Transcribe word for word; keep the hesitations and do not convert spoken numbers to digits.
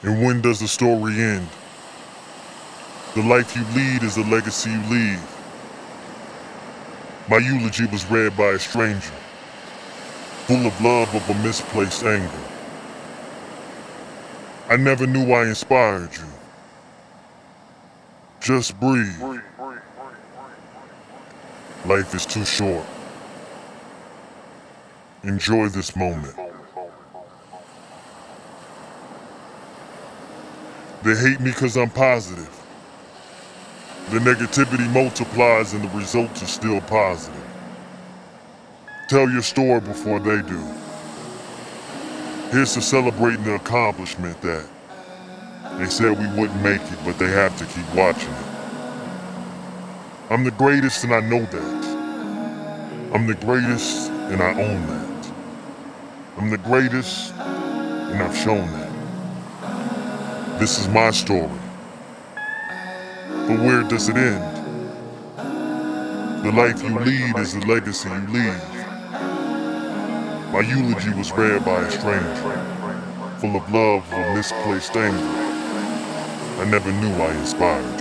And when does the story end? The life you lead is the legacy you leave. My eulogy was read by a stranger, full of love of a misplaced anger. I never knew I inspired you. Just breathe. Life is too short. Enjoy this moment. They hate me cause I'm positive. The negativity multiplies and the result is still positive. Tell your story before they do. Here's to celebrating the accomplishment that they said we wouldn't make it, but they have to keep watching it. I'm the greatest and I know that. I'm the greatest and I own that. I'm the greatest and I've shown that. This is my story. But where does it end? The life you lead is the legacy you leave. My eulogy was read by a stranger, full of love or misplaced anger. I never knew I inspired.